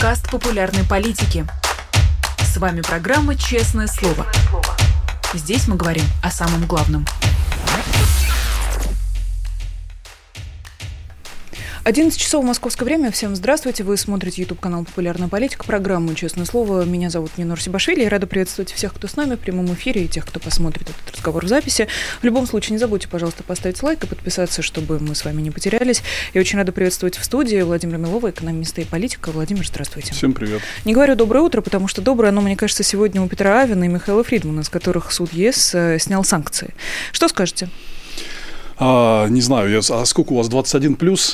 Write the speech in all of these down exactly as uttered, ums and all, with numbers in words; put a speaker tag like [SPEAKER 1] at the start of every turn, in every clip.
[SPEAKER 1] подкаст популярной политики. С вами программа «Честное слово». Здесь мы говорим о самом главном.
[SPEAKER 2] одиннадцать часов московское время. Всем здравствуйте. Вы смотрите YouTube-канал «Популярная политика», программу «Честное слово». Меня зовут Нинор Сибашвили. Я рада приветствовать всех, кто с нами в прямом эфире, и тех, кто посмотрит этот разговор в записи. В любом случае, не забудьте, пожалуйста, поставить лайк и подписаться, чтобы мы с вами не потерялись. Я очень рада приветствовать в студии Владимира Милова, экономиста и политика. Владимир, здравствуйте.
[SPEAKER 3] Всем привет.
[SPEAKER 2] Не говорю «доброе утро», потому что доброе, оно, мне кажется, сегодня у Петра Авина и Михаила Фридмана, с которых суд ЕС снял санкции. Что скажете?
[SPEAKER 3] А, не знаю, я, а сколько у вас, двадцать один плюс?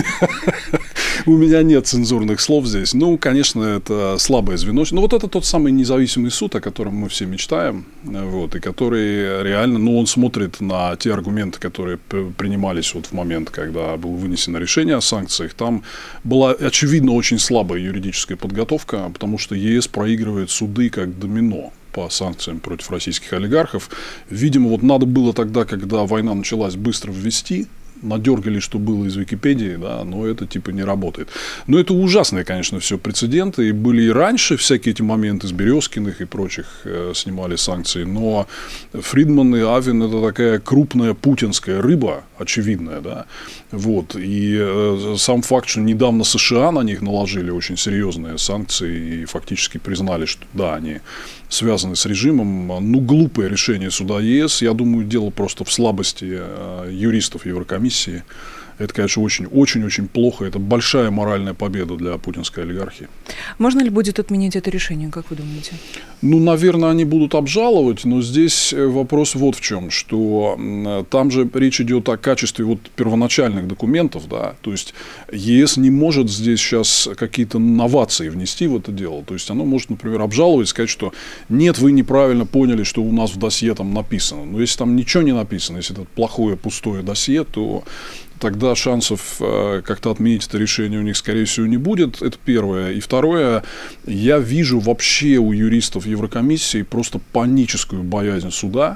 [SPEAKER 3] У меня нет цензурных слов здесь. Ну, конечно, это слабое звено. Но вот это тот самый независимый суд, о котором мы все мечтаем, вот, и который реально, ну, он смотрит на те аргументы, которые принимались вот в момент, когда было вынесено решение о санкциях. Там была, очевидно, очень слабая юридическая подготовка, потому что ЕС проигрывает суды как домино по санкциям против российских олигархов. Видимо, вот надо было тогда, когда война началась, быстро ввести. Надергали, что было из Википедии, да, но это типа не работает. Но это ужасные, конечно, все прецеденты. И были и раньше всякие эти моменты с Березкиных и прочих э, снимали санкции. Но Фридман и Авин – это такая крупная путинская рыба, очевидная, да. Вот. И э, сам факт, что недавно США на них наложили очень серьезные санкции и фактически признали, что да, они связаны с режимом. Ну, глупое решение суда ЕС. Я думаю, дело просто в слабости э, юристов Еврокомиссии. Это, конечно, очень-очень-очень плохо. Это большая моральная победа для путинской олигархии.
[SPEAKER 2] Можно ли будет отменить это решение, как вы думаете? Ну,
[SPEAKER 3] наверное, они будут обжаловать, но здесь вопрос вот в чем, что там же речь идет о качестве вот первоначальных документов, да, то есть ЕС не может здесь сейчас какие-то новации внести в это дело, то есть оно может, например, обжаловать и сказать, что нет, вы неправильно поняли, что у нас в досье там написано, но если там ничего не написано, если это плохое, пустое досье, то тогда шансов э, как-то отменить это решение у них, скорее всего, не будет. Это первое. И второе, я вижу вообще у юристов Еврокомиссии просто паническую боязнь суда.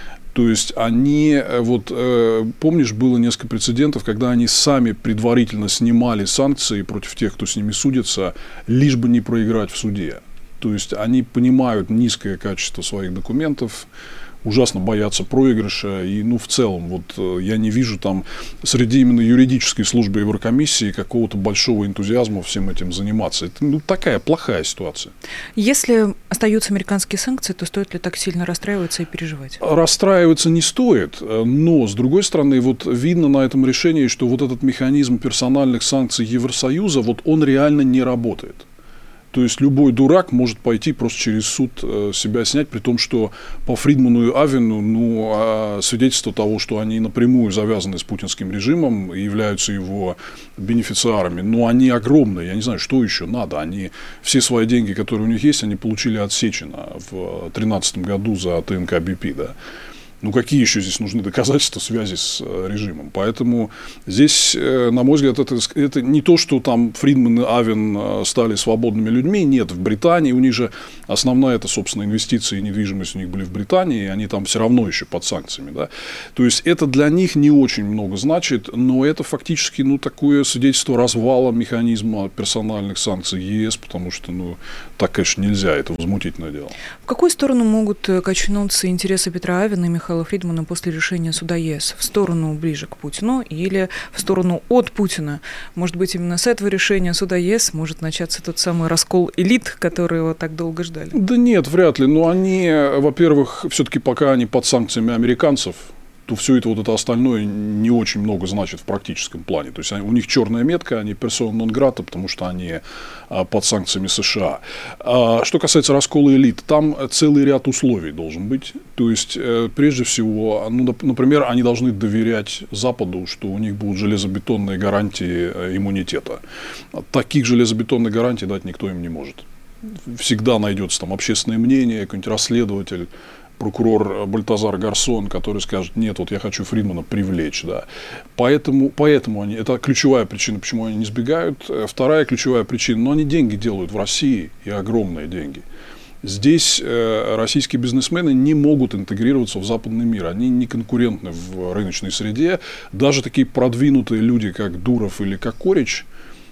[SPEAKER 3] То есть они, вот э, помнишь, было несколько прецедентов, когда они сами предварительно снимали санкции против тех, кто с ними судится, лишь бы не проиграть в суде. То есть они понимают низкое качество своих документов, ужасно боятся проигрыша, и, ну, в целом, вот, я не вижу там среди именно юридической службы Еврокомиссии какого-то большого энтузиазма всем этим заниматься. Это, ну, такая плохая ситуация.
[SPEAKER 2] Если остаются американские санкции, то стоит ли так сильно расстраиваться и переживать?
[SPEAKER 3] Расстраиваться не стоит, но, с другой стороны, вот видно на этом решении, что вот этот механизм персональных санкций Евросоюза, вот он реально не работает. То есть любой дурак может пойти просто через суд э, себя снять, при том, что по Фридману и Авину, ну, э, свидетельство того, что они напрямую завязаны с путинским режимом и являются его бенефициарами, ну, они огромные, я не знаю, что еще надо. Они все свои деньги, которые у них есть, они получили от Сечина в две тысячи тринадцатом году за ТНК Би Пи, да. Ну, какие еще здесь нужны доказательства связи с режимом? Поэтому здесь, на мой взгляд, это, это не то, что там Фридман и Авин стали свободными людьми. Нет, в Британии у них же основная, это, собственно, инвестиции и недвижимость у них были в Британии, и они там все равно еще под санкциями. Да? То есть, это для них не очень много значит, но это фактически, ну, такое свидетельство развала механизма персональных санкций ЕС, потому что, ну, так, конечно, нельзя, это возмутительное дело.
[SPEAKER 2] В какую сторону могут качнуться интересы Петра Авина и Михаила Фридмана после решения суда ЕС? В сторону ближе к Путину или в сторону от Путина? Может быть, именно с этого решения суда ЕС может начаться тот самый раскол элит, которого так долго ждали?
[SPEAKER 3] Да нет, вряд ли. Но они, во-первых, все-таки пока они под санкциями американцев, то все это вот это остальное не очень много значит в практическом плане. То есть у них черная метка, они персона нон грата, потому что они под санкциями США. Что касается раскола элит, там целый ряд условий должен быть. То есть, прежде всего, ну, например, они должны доверять Западу, что у них будут железобетонные гарантии иммунитета. Таких железобетонных гарантий дать никто им не может. Всегда найдется там общественное мнение, какой-нибудь расследователь, прокурор Бальтазар Гарсон, который скажет, нет, вот я хочу Фридмана привлечь. Да. Поэтому, поэтому они, это ключевая причина, почему они не сбегают. Вторая ключевая причина, но они деньги делают в России, и огромные деньги. Здесь э, российские бизнесмены не могут интегрироваться в западный мир. Они не конкурентны в рыночной среде. Даже такие продвинутые люди, как Дуров или как Корич,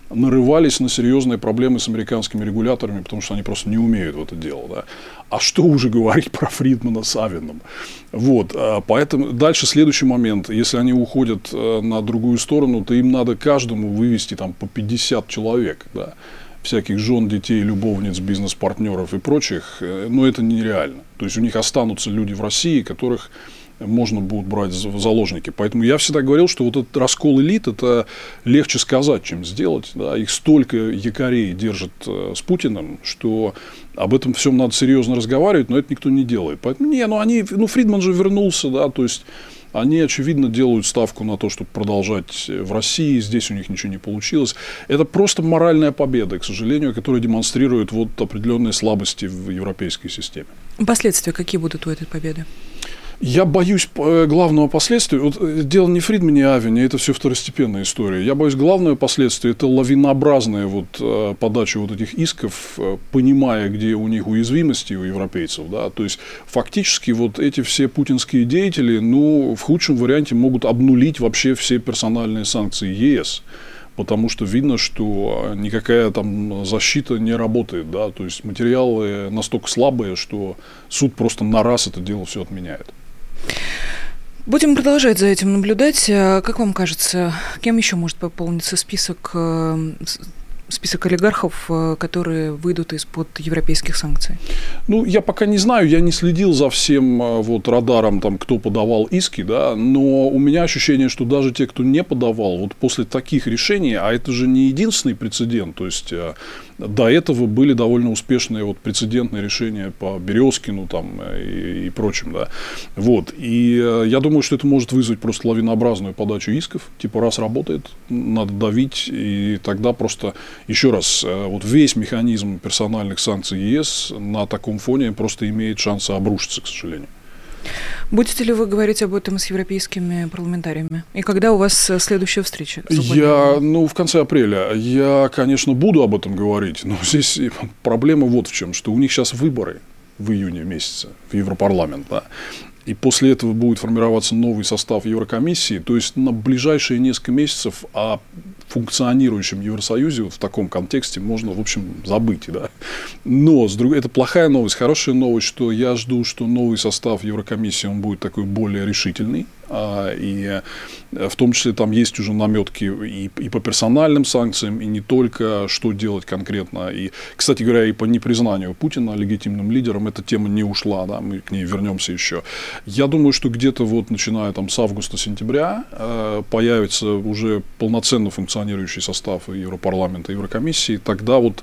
[SPEAKER 3] нарывались на серьезные проблемы с американскими регуляторами, потому что они просто не умеют в это дело. Да? А что уже говорить про Фридмана с Авеном? Вот, поэтому дальше следующий момент. Если они уходят на другую сторону, то им надо каждому вывести там, по пятьдесят человек. Да? Всяких жен, детей, любовниц, бизнес-партнеров и прочих. Но это нереально. То есть у них останутся люди в России, которых можно будет брать в заложники. Поэтому я всегда говорил, что вот этот раскол элит, это легче сказать, чем сделать. Да? Их столько якорей держат с Путиным, что об этом всем надо серьезно разговаривать, но это никто не делает. Поэтому, не, ну, они, ну, Фридман же вернулся, да, то есть они, очевидно, делают ставку на то, чтобы продолжать в России, здесь у них ничего не получилось. Это просто моральная победа, к сожалению, которая демонстрирует вот определенные слабости в европейской системе.
[SPEAKER 2] Последствия какие будут у этой победы?
[SPEAKER 3] Я боюсь главного последствия. Вот дело не в Фридмане и Авене, это все второстепенная история. Я боюсь главного последствия – это лавинообразная вот подача вот этих исков, понимая, где у них уязвимости у европейцев. Да? То есть фактически вот эти все путинские деятели, ну, в худшем варианте могут обнулить вообще все персональные санкции ЕС. Потому что видно, что никакая там защита не работает. Да? То есть материалы настолько слабые, что суд просто на раз это дело все отменяет.
[SPEAKER 2] Будем продолжать за этим наблюдать. Как вам кажется, кем еще может пополниться список, список олигархов, которые выйдут из-под европейских санкций?
[SPEAKER 3] Ну, я пока не знаю, я не следил за всем вот радаром, там, кто подавал иски, да, но у меня ощущение, что даже те, кто не подавал, вот после таких решений, а это же не единственный прецедент, то есть до этого были довольно успешные вот прецедентные решения по Березкину там, и, и прочим. Да. Вот. И я думаю, что это может вызвать просто лавинообразную подачу исков. Типа, раз работает, надо давить. И тогда просто, еще раз, вот весь механизм персональных санкций ЕС на таком фоне просто имеет шансы обрушиться, к сожалению.
[SPEAKER 2] Будете ли вы говорить об этом с европейскими парламентариями? И когда у вас следующая встреча?
[SPEAKER 3] Я, ну, в конце апреля. Я, конечно, буду об этом говорить, но здесь проблема вот в чем, что у них сейчас выборы в июне месяце в Европарламент, да. И после этого будет формироваться новый состав Еврокомиссии. То есть на ближайшие несколько месяцев о функционирующем Евросоюзе вот в таком контексте можно, в общем, забыть. Да? Но с другой, это плохая новость. Хорошая новость, что я жду, что новый состав Еврокомиссии он будет такой более решительный. И в том числе там есть уже наметки и, и по персональным санкциям, и не только что делать конкретно. И, кстати говоря, и по непризнанию Путина легитимным лидером эта тема не ушла, да, мы к ней вернемся еще. Я думаю, что где-то вот начиная там с августа-сентября э, появится уже полноценно функционирующий состав Европарламента и Еврокомиссии, тогда вот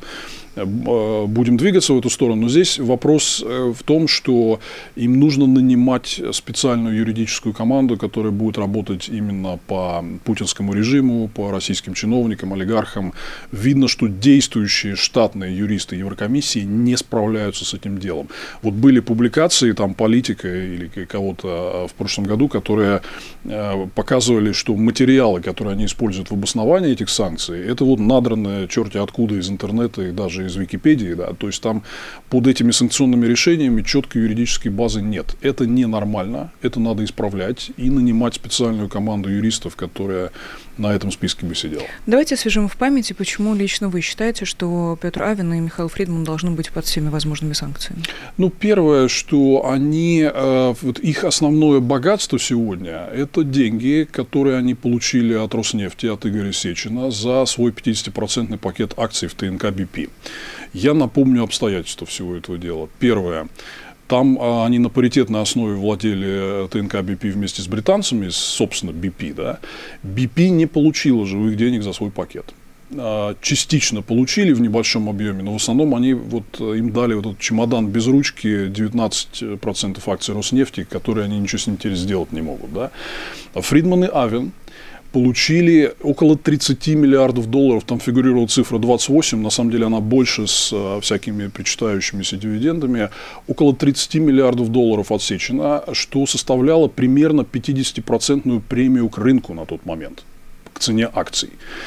[SPEAKER 3] будем двигаться в эту сторону. Но здесь вопрос в том, что им нужно нанимать специальную юридическую команду, которая будет работать именно по путинскому режиму, по российским чиновникам, олигархам. Видно, что действующие штатные юристы Еврокомиссии не справляются с этим делом. Вот были публикации там политика или кого-то в прошлом году, которые показывали, что материалы, которые они используют в обосновании этих санкций, это вот надранные черти откуда из интернета и даже из Википедии, да, то есть там под этими санкционными решениями четкой юридической базы нет. Это ненормально, это надо исправлять и нанимать специальную команду юристов, которая на этом списке бы сидела.
[SPEAKER 2] Давайте освежим в памяти, почему лично вы считаете, что Петр Авен и Михаил Фридман должны быть под всеми возможными санкциями?
[SPEAKER 3] Ну, первое, что они, вот их основное богатство сегодня, это деньги, которые они получили от Роснефти, от Игоря Сечина за свой пятидесятипроцентный пакет акций в ТНК Би Пи. Я напомню обстоятельства всего этого дела. Первое. Там а, они на паритетной основе владели ТНК Би Пи вместе с британцами, собственно, Би Пи. Да? Би Пи не получила живых денег за свой пакет. А, частично получили в небольшом объеме, но в основном они, вот, им дали вот этот чемодан без ручки, девятнадцать процентов акций Роснефти, которые они ничего с ним теперь сделать не могут. Да? А Фридман и Авен получили около тридцать миллиардов долларов, там фигурировала цифра двадцать восемь, на самом деле она больше с всякими причитающимися дивидендами, около тридцать миллиардов долларов от Сечина, что составляло примерно пятидесятипроцентную премию к рынку на тот момент, к цене акций.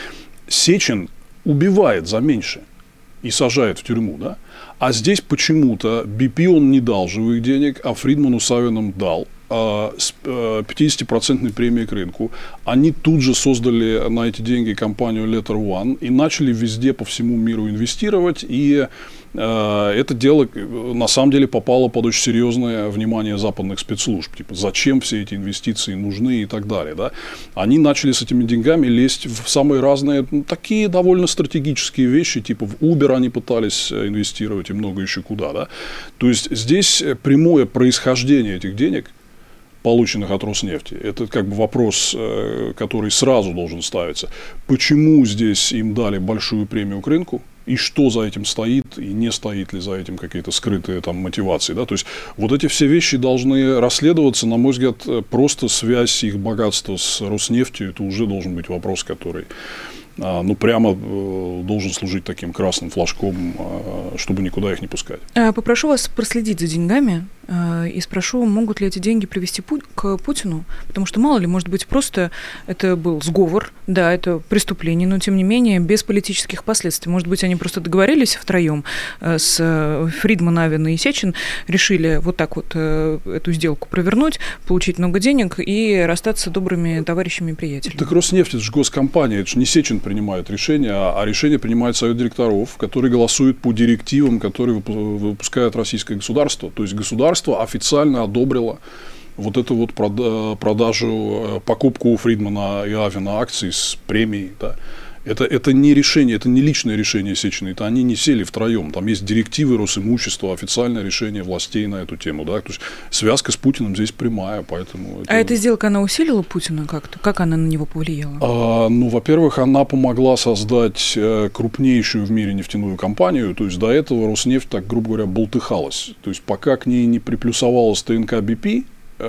[SPEAKER 3] Сечин убивает за меньше и сажает в тюрьму, да? А здесь почему-то Би Пи он не дал живых денег, а Фридману с Авеном дал. с пятидесятипроцентной премией к рынку. Они тут же создали на эти деньги компанию Letter One и начали везде по всему миру инвестировать. И э, это дело на самом деле попало под очень серьезное внимание западных спецслужб. Типа, зачем все эти инвестиции нужны и так далее. Да? Они начали с этими деньгами лезть в самые разные, ну, такие довольно стратегические вещи. Типа в Uber они пытались инвестировать и много еще куда. Да? То есть здесь прямое происхождение этих денег, полученных от Роснефти. Это как бы вопрос, который сразу должен ставиться. Почему здесь им дали большую премию к рынку? И что за этим стоит, и не стоит ли за этим какие-то скрытые там мотивации. Да? То есть, вот эти все вещи должны расследоваться. На мой взгляд, просто связь их богатства с Роснефтью, это уже должен быть вопрос, который ну, прямо должен служить таким красным флажком, чтобы никуда их не пускать.
[SPEAKER 2] Попрошу вас проследить за деньгами и спрошу, могут ли эти деньги привести к Путину, потому что, мало ли, может быть, просто это был сговор, да, это преступление, но, тем не менее, без политических последствий. Может быть, они просто договорились втроем с Фридман, Авен и Сечин, решили вот так вот эту сделку провернуть, получить много денег и расстаться добрыми товарищами и приятелями.
[SPEAKER 3] Так Роснефть – это же госкомпания, это же не Сечин принимает решение, а решение принимает Совет директоров, который голосует по директивам, которые выпускает российское государство. То есть государство официально одобрило вот эту вот продажу, покупку у Фридмана и Авена акций с премией. Да. Это, это не решение, это не личное решение Сечина, это они не сели втроем. Там есть директивы Росимущества, официальное решение властей на эту тему. Да? То есть связка с Путиным здесь прямая. Поэтому это...
[SPEAKER 2] А эта сделка, она усилила Путина как-то? Как она на него повлияла?
[SPEAKER 3] А, ну, во-первых, она помогла создать крупнейшую в мире нефтяную компанию. То есть до этого Роснефть, так грубо говоря, болтыхалась. То есть пока к ней не приплюсовалась ТНК Би Пи,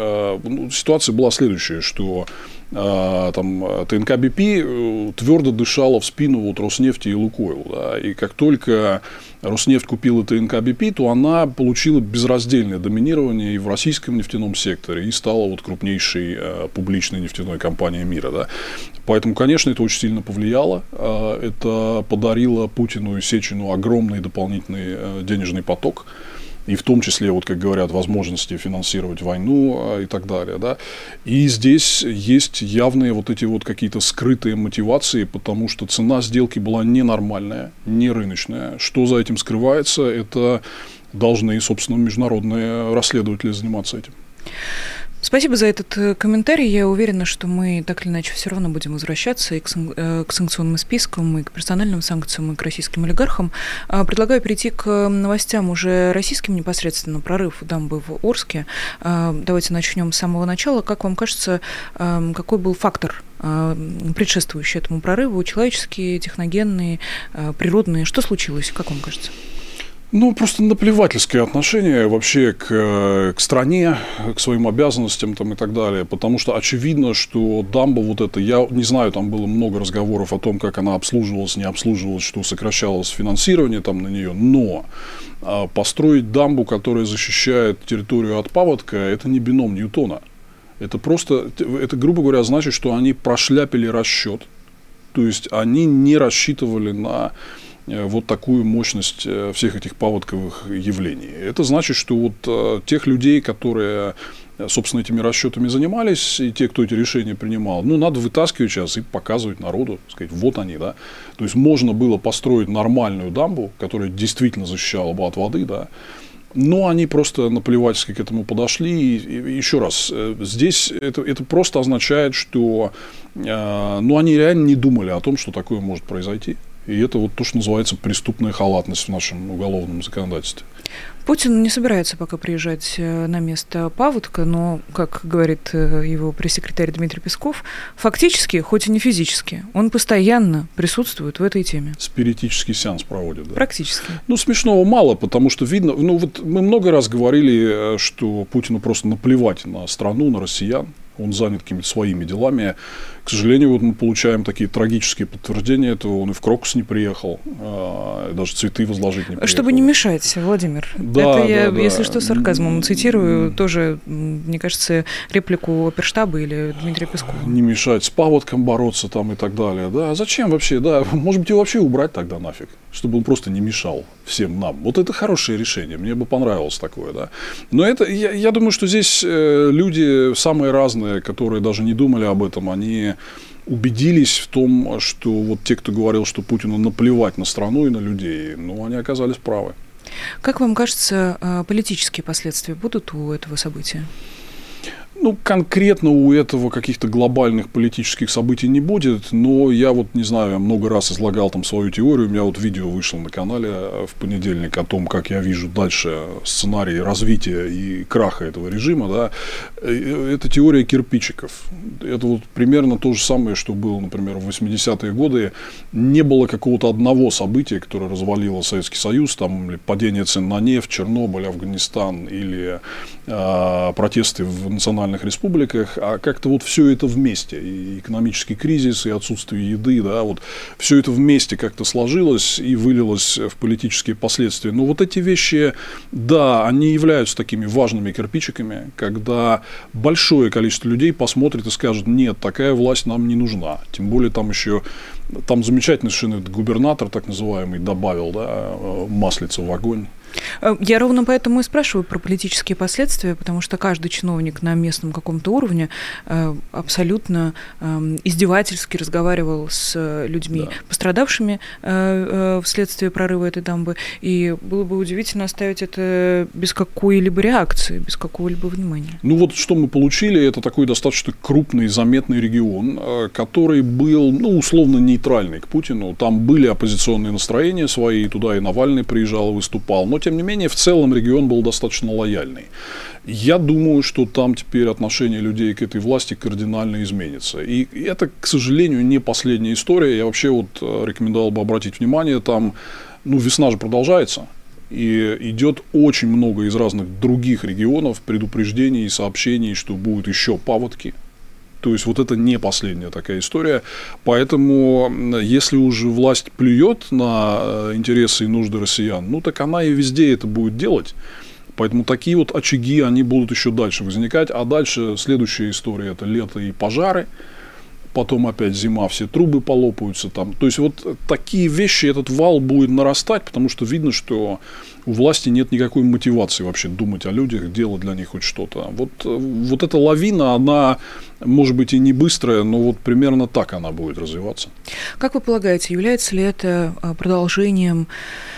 [SPEAKER 3] ну, ситуация была следующая, что э, там, ТНК Би Пи твердо дышала в спину вот Роснефти и Лукойл. Да, и как только Роснефть купила ТНК Би Пи, то она получила безраздельное доминирование и в российском нефтяном секторе, и стала вот крупнейшей э, публичной нефтяной компанией мира. Да. Поэтому, конечно, это очень сильно повлияло. Э, это подарило Путину и Сечину огромный дополнительный э, денежный поток. И в том числе, вот как говорят, возможности финансировать войну и так далее. Да? И здесь есть явные вот эти вот какие-то скрытые мотивации, потому что цена сделки была ненормальная, не рыночная. Что за этим скрывается, это должны, собственно, международные расследователи заниматься этим.
[SPEAKER 2] Спасибо за этот комментарий. Я уверена, что мы так или иначе все равно будем возвращаться и к, сан- к санкционным спискам, и к персональным санкциям, и к российским олигархам. Предлагаю перейти к новостям уже российским непосредственно. Прорыв дамбы в Орске. Давайте начнем с самого начала. Как вам кажется, какой был фактор, предшествующий этому прорыву? Человеческие, техногенные, природные? Что случилось, как вам кажется?
[SPEAKER 3] Ну, просто наплевательское отношение вообще к, к стране, к своим обязанностям там, и так далее. Потому что очевидно, что дамба вот эта, я не знаю, там было много разговоров о том, как она обслуживалась, не обслуживалась, что сокращалось финансирование там на нее. Но а, построить дамбу, которая защищает территорию от паводка, это не бином Ньютона. Это просто, это, грубо говоря, значит, что они прошляпили расчет. То есть они не рассчитывали на вот такую мощность всех этих паводковых явлений. Это значит, что вот тех людей, которые, собственно, этими расчетами занимались, и те, кто эти решения принимал, ну, надо вытаскивать сейчас и показывать народу, сказать, вот они, да. То есть можно было построить нормальную дамбу, которая действительно защищала бы от воды, да. Но они просто наплевательски к этому подошли. И, и еще раз, здесь это, это просто означает, что э, ну, они реально не думали о том, что такое может произойти. И это вот то, что называется преступная халатность в нашем уголовном законодательстве.
[SPEAKER 2] Путин не собирается пока приезжать на место паводка, но, как говорит его пресс-секретарь Дмитрий Песков, фактически, хоть и не физически, он постоянно присутствует в этой теме.
[SPEAKER 3] Спиритический сеанс проводит, да?
[SPEAKER 2] Практически.
[SPEAKER 3] Ну, смешного мало, потому что видно, ну вот мы много раз говорили, что Путину просто наплевать на страну, на россиян. Он занят какими-то своими делами. К сожалению, вот мы получаем такие трагические подтверждения этого. Он и в Крокус не приехал, даже цветы возложить не приехал.
[SPEAKER 2] Чтобы не мешать, Владимир.
[SPEAKER 3] Да,
[SPEAKER 2] это я,
[SPEAKER 3] да, да.
[SPEAKER 2] если что, сарказмом цитирую тоже, мне кажется, реплику оперштаба или Дмитрия Пескова.
[SPEAKER 3] Не мешать, с паводком бороться там и так далее. Да, зачем вообще? Да, может быть, его вообще убрать тогда нафиг, чтобы он просто не мешал всем нам. Вот это хорошее решение, мне бы понравилось такое, да. Но это, я, я думаю, что здесь люди самые разные, которые даже не думали об этом, они убедились в том, что вот те, кто говорил, что Путину наплевать на страну и на людей, ну, они оказались правы.
[SPEAKER 2] Как вам кажется, политические последствия будут у этого события?
[SPEAKER 3] Ну, конкретно у этого каких-то глобальных политических событий не будет, но я вот, не знаю, я много раз излагал там свою теорию, у меня вот видео вышло на канале в понедельник о том, как я вижу дальше сценарий развития и краха этого режима, да. Это теория кирпичиков. Это вот примерно то же самое, что было, например, в восьмидесятые годы. Не было какого-то одного события, которое развалило Советский Союз, там падение цен на нефть, Чернобыль, Афганистан или э, протесты в национальном республиках, а как-то вот все это вместе, и экономический кризис, и отсутствие еды, да, вот все это вместе как-то сложилось и вылилось в политические последствия. Но вот эти вещи, да, они являются такими важными кирпичиками, когда большое количество людей посмотрит и скажет: нет, такая власть нам не нужна. Тем более там еще, там замечательный совершенно губернатор, так называемый, добавил, да, маслица в огонь.
[SPEAKER 2] Я ровно поэтому и спрашиваю про политические последствия, потому что каждый чиновник на местном каком-то уровне абсолютно издевательски разговаривал с людьми, да, пострадавшими вследствие прорыва этой дамбы, и было бы удивительно оставить это без какой-либо реакции, без какого-либо внимания.
[SPEAKER 3] Ну вот что мы получили, это такой достаточно крупный, заметный регион, который был, ну, условно нейтральный к Путину. Там были оппозиционные настроения свои, туда и Навальный приезжал и выступал, но тем не менее, в целом регион был достаточно лояльный. Я думаю, что там теперь отношение людей к этой власти кардинально изменится. И это, к сожалению, не последняя история. Я вообще вот рекомендовал бы обратить внимание, там, ну, весна же продолжается. И идет очень много из разных других регионов предупреждений и сообщений, что будут еще паводки. То есть, вот это не последняя такая история. Поэтому, если уже власть плюет на интересы и нужды россиян, ну, так она и везде это будет делать. Поэтому такие вот очаги, они будут еще дальше возникать. А дальше следующая история – это лето и пожары. Потом опять зима, все трубы полопаются там. То есть, вот такие вещи, этот вал будет нарастать, потому что видно, что у власти нет никакой мотивации вообще думать о людях, делать для них хоть что-то. Вот, вот эта лавина, она, может быть, и не быстрая, но вот примерно так она будет развиваться.
[SPEAKER 2] Как вы полагаете, является ли это продолжением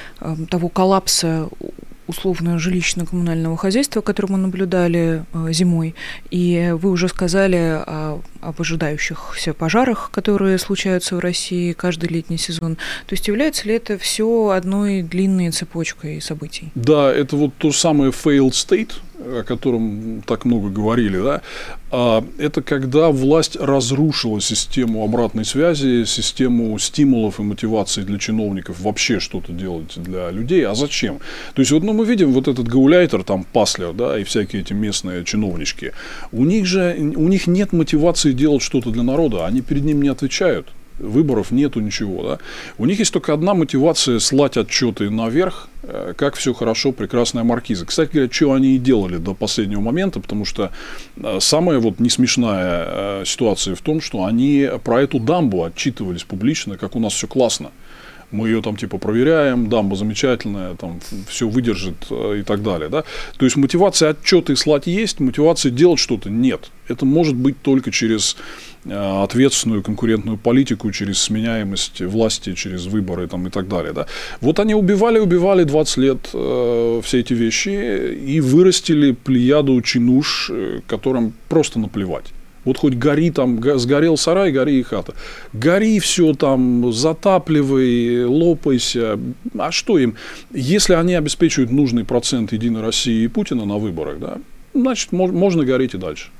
[SPEAKER 2] того коллапса условно жилищно-коммунального хозяйства, которое мы наблюдали э, зимой, и вы уже сказали о, об ожидающихся пожарах, которые случаются в России каждый летний сезон. То есть является ли это все одной длинной цепочкой событий?
[SPEAKER 3] Да, это вот то самое failed state, о котором так много говорили, да, это когда власть разрушила систему обратной связи, систему стимулов и мотиваций для чиновников вообще что-то делать для людей. А зачем? То есть, вот, ну, мы видим вот этот гауляйтер, там, Паслер, да, и всякие эти местные чиновнички. У них же, у них нет мотивации делать что-то для народа, они перед ним не отвечают. Выборов нету, ничего, да. У них есть только одна мотивация – слать отчеты наверх, как все хорошо, прекрасная маркиза. Кстати говоря, что они и делали до последнего момента, потому что самая вот несмешная ситуация в том, что они про эту дамбу отчитывались публично, как у нас все классно. Мы ее там типа проверяем, дамба замечательная, там все выдержит и так далее. Да? То есть мотивация отчеты слать есть, мотивация делать что-то нет. Это может быть только через ответственную конкурентную политику, через сменяемость власти, через выборы там, и так далее. Да? Вот они убивали, убивали двадцать лет э, все эти вещи и вырастили плеяду чинуш, которым просто наплевать. Вот хоть гори там, сгорел сарай, гори и хата. Гори все там, затапливай, лопайся. А что им? Если они обеспечивают нужный процент Единой России и Путина на выборах, да, значит, можно гореть и дальше.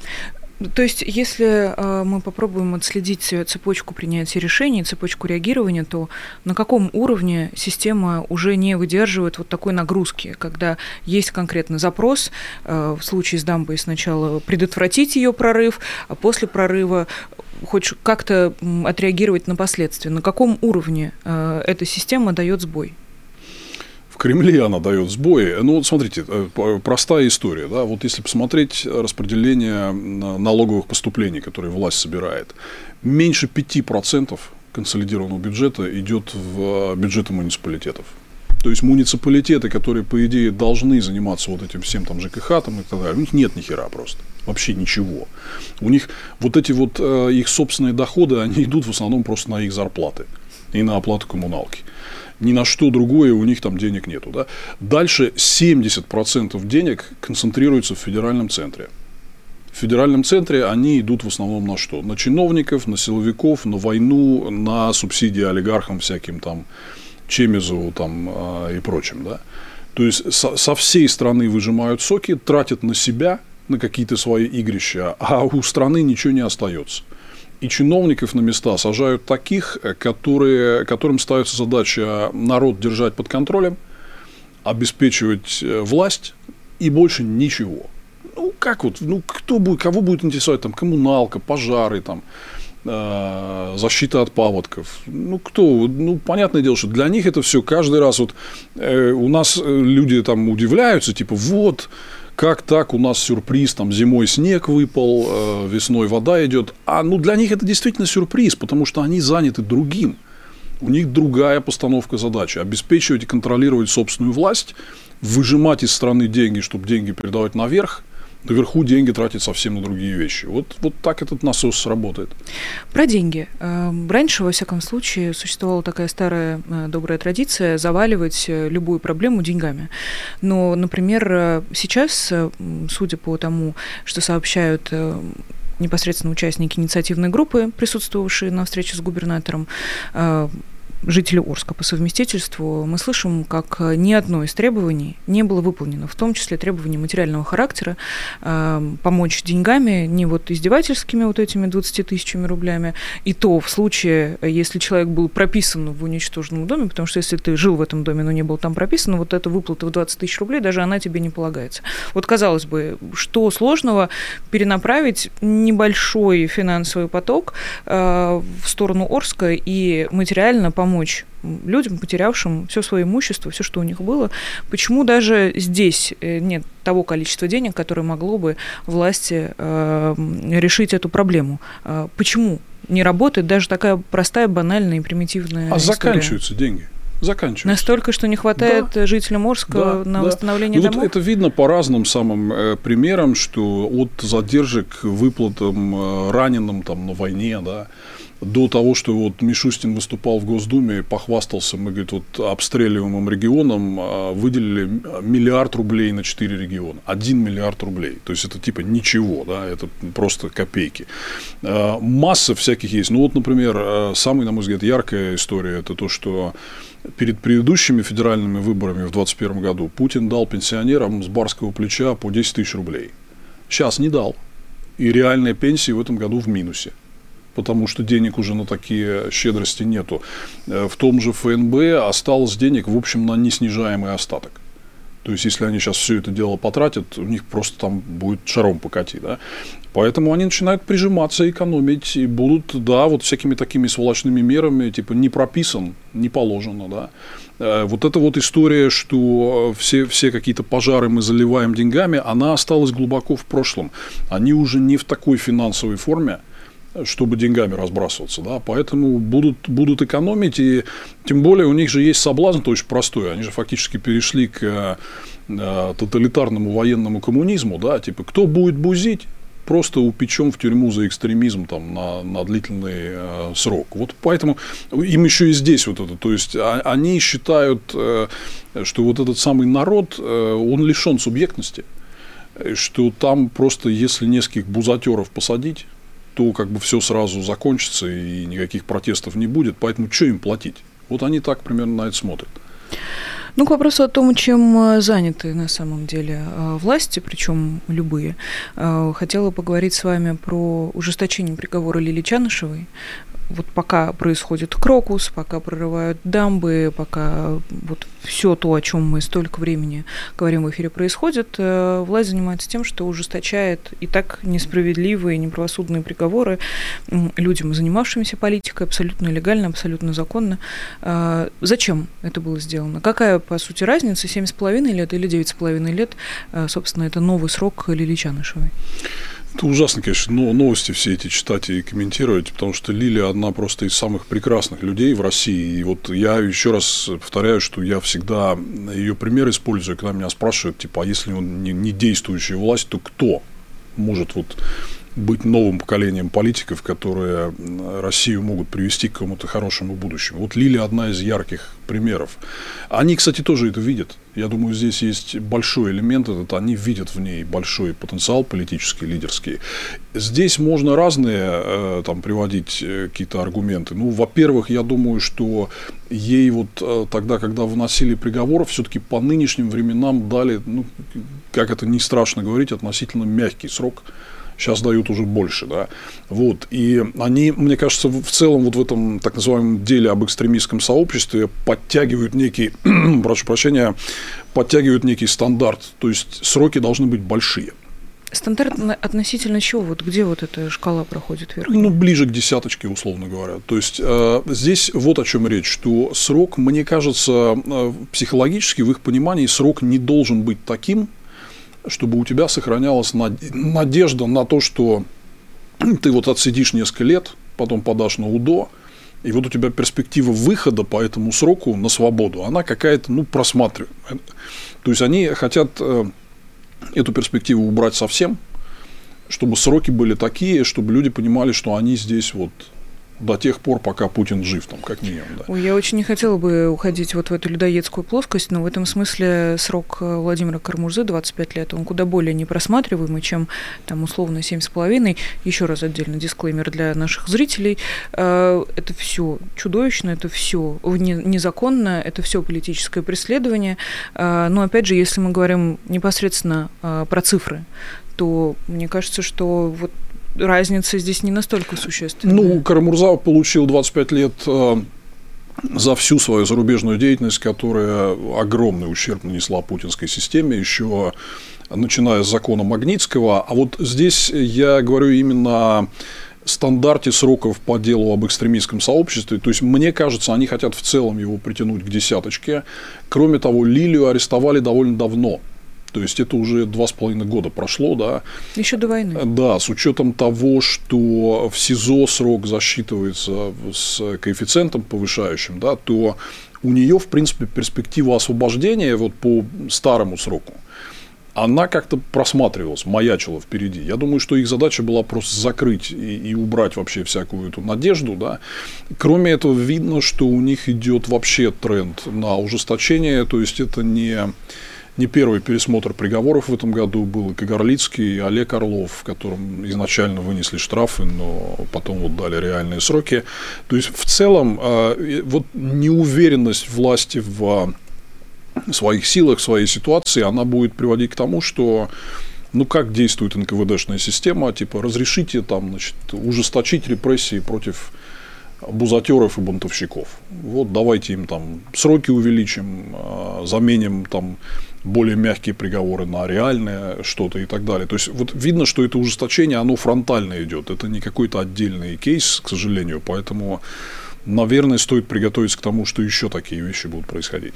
[SPEAKER 2] То есть, если э, мы попробуем отследить цепочку принятия решений, цепочку реагирования, то на каком уровне система уже не выдерживает вот такой нагрузки, когда есть конкретный запрос, э, в случае с дамбой сначала предотвратить ее прорыв, а после прорыва хоть как-то отреагировать на последствия. На каком уровне эта система дает сбой?
[SPEAKER 3] В Кремле она дает сбои. Ну, вот смотрите, простая история. Да? Вот если посмотреть распределение налоговых поступлений, которые власть собирает, меньше пяти процентов консолидированного бюджета идет в бюджеты муниципалитетов. То есть муниципалитеты, которые, по идее, должны заниматься вот этим всем там ЖКХ там, и так далее, у них нет ни хера просто. Вообще ничего. У них вот эти вот э, их собственные доходы, они идут в основном просто на их зарплаты и на оплату коммуналки. Ни на что другое у них там денег нету. Да? Дальше семьдесят процентов денег концентрируются в федеральном центре. В федеральном центре они идут в основном на что? На чиновников, на силовиков, на войну, на субсидии олигархам всяким там, Чемезову там, и прочим. Да? То есть со, со всей страны выжимают соки, тратят на себя, на какие-то свои игрища, а у страны ничего не остается. И чиновников на места сажают таких, которые, которым ставится задача народ держать под контролем, обеспечивать власть и больше ничего. Ну, как вот, ну, кто будет, кого будет интересовать там коммуналка, пожары, там, э, защита от паводков? Ну, кто? Ну, понятное дело, что для них это все каждый раз вот э, у нас люди там удивляются, типа, вот, как так, у нас сюрприз, там, зимой снег выпал, э, весной вода идет. А ну, для них это действительно сюрприз, потому что они заняты другим. У них другая постановка задачи. Обеспечивать и контролировать собственную власть, выжимать из страны деньги, чтобы деньги передавать наверх, наверху деньги тратить совсем на другие вещи. Вот, вот так этот насос работает.
[SPEAKER 2] Про деньги. Раньше, во всяком случае, существовала такая старая добрая традиция заваливать любую проблему деньгами. Но, например, сейчас, судя по тому, что сообщают непосредственно участники инициативной группы, присутствовавшие на встрече с губернатором, жители Орска по совместительству, мы слышим, как ни одно из требований не было выполнено, в том числе требования материального характера, э, помочь деньгами, не вот издевательскими вот этими двадцатью тысячами рублями, и то в случае, если человек был прописан в уничтоженном доме, потому что если ты жил в этом доме, но не был там прописан, вот эта выплата в двадцать тысяч рублей, даже она тебе не полагается. Вот, казалось бы, что сложного перенаправить небольшой финансовый поток э, в сторону Орска и материально помочь помочь людям, потерявшим все свое имущество, все, что у них было. Почему даже здесь нет того количества денег, которое могло бы власти э, решить эту проблему? Э, почему не работает даже такая простая, банальная и примитивная
[SPEAKER 3] а
[SPEAKER 2] история?
[SPEAKER 3] Заканчиваются деньги. Заканчиваются.
[SPEAKER 2] Настолько, что не хватает да. жителям Орска да, на да. восстановление
[SPEAKER 3] ну,
[SPEAKER 2] домов?
[SPEAKER 3] Вот это видно по разным самым э, примерам, что от задержек выплатам э, раненым там, на войне, да, до того, что вот Мишустин выступал в Госдуме и похвастался, мы, говорит, вот обстреливаемым регионам выделили миллиард рублей на четыре региона. Один миллиард рублей. То есть, это типа ничего, да, это просто копейки. Масса всяких есть. Ну, вот, например, самая, на мой взгляд, яркая история – это то, что перед предыдущими федеральными выборами в двадцать первом году Путин дал пенсионерам с барского плеча по десять тысяч рублей. Сейчас не дал. И реальные пенсии в этом году в минусе. Потому что денег уже на такие щедрости нету. В том же эф эн бэ осталось денег, в общем, на неснижаемый остаток. То есть, если они сейчас все это дело потратят, у них просто там будет шаром покати. Да? Поэтому они начинают прижиматься, экономить, и будут, да, вот всякими такими сволочными мерами, типа не прописан, не положено. Да? Вот эта вот история, что все, все какие-то пожары мы заливаем деньгами, она осталась глубоко в прошлом. Они уже не в такой финансовой форме, чтобы деньгами разбрасываться, да, поэтому будут, будут экономить, и тем более у них же есть соблазн очень простой, они же фактически перешли к э, тоталитарному военному коммунизму, да, типа, кто будет бузить, просто упечем в тюрьму за экстремизм там, на, на длительный э, срок. Вот поэтому им еще и здесь вот это, то есть а, они считают, э, что вот этот самый народ, э, он лишен субъектности, что там просто если нескольких бузатеров посадить, то как бы все сразу закончится и никаких протестов не будет, поэтому что им платить? Вот они так примерно на это смотрят.
[SPEAKER 2] Ну, к вопросу о том, чем заняты на самом деле власти, причем любые, хотела поговорить с вами про ужесточение приговора Лилии Чанышевой. вот пока происходит крокус, пока прорывают дамбы, пока вот все то, о чем мы столько времени говорим в эфире, происходит, власть занимается тем, что ужесточает и так несправедливые, неправосудные приговоры людям, занимавшимся политикой, абсолютно легально, абсолютно законно. Зачем это было сделано? Какая, по сути, разница, семь с половиной лет или девять с половиной лет, собственно, это новый срок Лилии Чанышевой?
[SPEAKER 3] Это ужасно, конечно, но новости все эти читать и комментировать, потому что Лилия одна просто из самых прекрасных людей в России. И вот я еще раз повторяю, что я всегда ее пример использую, когда меня спрашивают, типа, а если он не, не действующая власть, то кто может вот быть новым поколением политиков, которые Россию могут привести к какому-то хорошему будущему. Вот Лилия одна из ярких примеров. Они, кстати, тоже это видят. Я думаю, здесь есть большой элемент этот. Они видят в ней большой потенциал политический, лидерский. Здесь можно разные там приводить какие-то аргументы. Ну, во-первых, я думаю, что ей вот тогда, когда выносили приговор, все-таки по нынешним временам дали, ну, как это не страшно говорить, относительно мягкий срок. Сейчас дают уже больше, да, вот, и они, мне кажется, в целом вот в этом так называемом деле об экстремистском сообществе подтягивают некий, прошу прощения, подтягивают некий стандарт, то есть сроки должны быть большие.
[SPEAKER 2] Стандарт относительно чего? Вот где вот эта шкала проходит вверх?
[SPEAKER 3] Ну, ближе к десяточке, условно говоря. То есть, э, здесь вот о чем речь, что срок, мне кажется, э, психологически, в их понимании, срок не должен быть таким, чтобы у тебя сохранялась надежда на то, что ты вот отсидишь несколько лет, потом подашь на УДО, и вот у тебя перспектива выхода по этому сроку на свободу, она какая-то, ну, просматриваемая. То есть, они хотят эту перспективу убрать совсем, чтобы сроки были такие, чтобы люди понимали, что они здесь вот до тех пор, пока Путин жив, там, как минимум. Да.
[SPEAKER 2] Ой, я очень не хотела бы уходить вот в эту людоедскую плоскость, но в этом смысле срок Владимира Кара-Мурзы двадцать пять лет, он куда более непросматриваемый, чем там условно семь с половиной. Еще раз отдельно дисклеймер для наших зрителей. Это все чудовищно, это все незаконно, это все политическое преследование. Но опять же, если мы говорим непосредственно про цифры, то мне кажется, что вот разница здесь не настолько существенная.
[SPEAKER 3] Ну, Кара-Мурза получил двадцать пять лет за всю свою зарубежную деятельность, которая огромный ущерб нанесла путинской системе, еще начиная с закона Магнитского. А вот здесь я говорю именно о стандарте сроков по делу об экстремистском сообществе. То есть, мне кажется, они хотят в целом его притянуть к десяточке. Кроме того, Лилию арестовали довольно давно. То есть, это уже два с половиной года прошло, да.
[SPEAKER 2] Еще до войны.
[SPEAKER 3] Да, с учетом того, что в СИЗО срок засчитывается с коэффициентом повышающим, да, то у нее, в принципе, перспектива освобождения вот по старому сроку, она как-то просматривалась, маячила впереди. Я думаю, что их задача была просто закрыть и, и убрать вообще всякую эту надежду, да. Кроме этого, видно, что у них идет вообще тренд на ужесточение, то есть, это не... Не первый пересмотр приговоров в этом году был и Кагарлицкий, и Олег Орлов, в котором изначально вынесли штрафы, но потом вот дали реальные сроки. То есть, в целом, вот неуверенность власти в своих силах, в своей ситуации, она будет приводить к тому, что, ну, как действует эн ка вэ дэшная система, типа, разрешите там, значит, ужесточить репрессии против бузатеров и бунтовщиков. Вот давайте им там сроки увеличим, заменим там более мягкие приговоры на реальное что-то и так далее. То есть, вот видно, что это ужесточение, оно фронтально идет. Это не какой-то отдельный кейс, к сожалению. Поэтому, наверное, стоит приготовиться к тому, что еще такие вещи будут происходить.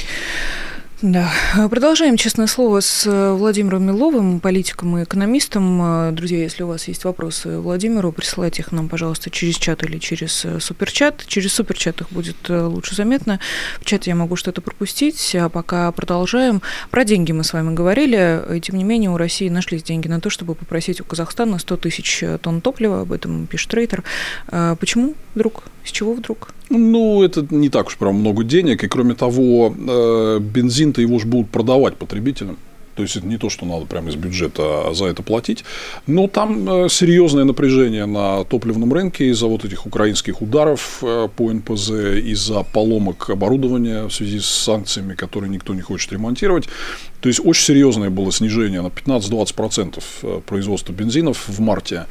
[SPEAKER 2] Да. Продолжаем «Честное слово» с Владимиром Миловым, политиком и экономистом. Друзья, если у вас есть вопросы Владимиру, присылайте их нам, пожалуйста, через чат или через суперчат. Через суперчат их будет лучше заметно. В чате я могу что-то пропустить, а пока продолжаем. Про деньги мы с вами говорили, и тем не менее у России нашлись деньги на то, чтобы попросить у Казахстана сто тысяч тонн топлива, об этом пишет Рейтер. Почему вдруг? С чего вдруг?
[SPEAKER 3] Ну, это не так уж прям много денег, и кроме того, бензин-то его же будут продавать потребителям. То То есть это не то, что надо прямо из бюджета за это платить. Но там серьезное напряжение на топливном рынке из-за вот этих украинских ударов по эн пэ зэ, из-за поломок оборудования в связи с санкциями, которые никто не хочет ремонтировать. То есть очень серьезное было снижение на пятнадцать-двадцать процентов производства бензинов в марте.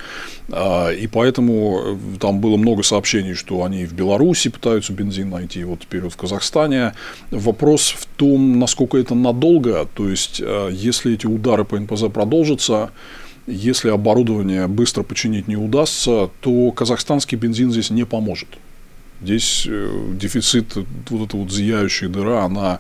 [SPEAKER 3] И поэтому там было много сообщений, что они в Беларуси пытаются бензин найти, вот теперь вот в Казахстане. Вопрос в том, насколько это надолго. То есть, если эти удары по эн пэ зэ продолжатся, если оборудование быстро починить не удастся, то казахстанский бензин здесь не поможет. Здесь дефицит, вот эта вот зияющая дыра, она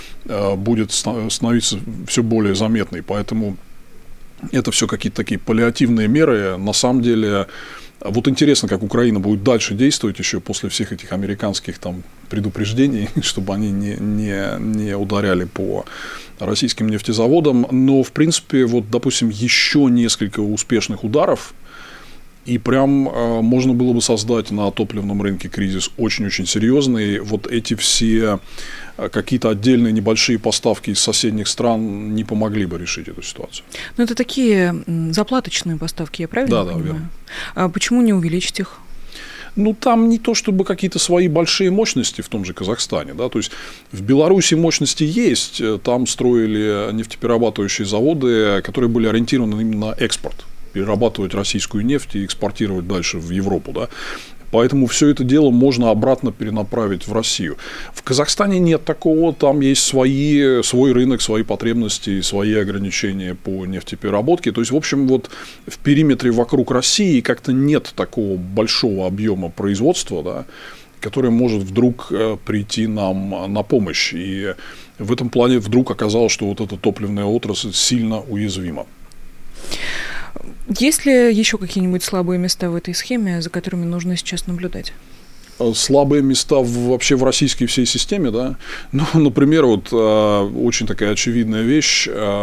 [SPEAKER 3] будет становиться все более заметной. Поэтому это все какие-то такие паллиативные меры. На самом деле, вот интересно, как Украина будет дальше действовать еще после всех этих американских там предупреждений, чтобы они не, не, не ударяли по российским нефтезаводам. Но, в принципе, вот, допустим, еще несколько успешных ударов, и прям э, можно было бы создать на топливном рынке кризис очень-очень серьезный. Вот эти все э, какие-то отдельные небольшие поставки из соседних стран не помогли бы решить эту ситуацию.
[SPEAKER 2] Но это такие заплаточные поставки, я правильно
[SPEAKER 3] да,
[SPEAKER 2] понимаю?
[SPEAKER 3] Да, верно.
[SPEAKER 2] А почему не увеличить их?
[SPEAKER 3] Ну, там не то, чтобы какие-то свои большие мощности в том же Казахстане. Да? То есть, в Беларуси мощности есть. Там строили нефтеперерабатывающие заводы, которые были ориентированы именно на экспорт. Перерабатывать российскую нефть и экспортировать дальше в Европу. Да? Поэтому все это дело можно обратно перенаправить в Россию. В Казахстане нет такого. Там есть свои, свой рынок, свои потребности, свои ограничения по нефтепереработке. То есть, в общем, вот в периметре вокруг России как-то нет такого большого объема производства, да, которое может вдруг прийти нам на помощь. И в этом плане вдруг оказалось, что вот эта топливная отрасль сильно уязвима.
[SPEAKER 2] Есть ли еще какие-нибудь слабые места в этой схеме, за которыми нужно сейчас наблюдать?
[SPEAKER 3] Слабые места в, вообще в российской всей системе, да? Ну, например, вот очень такая очевидная вещь.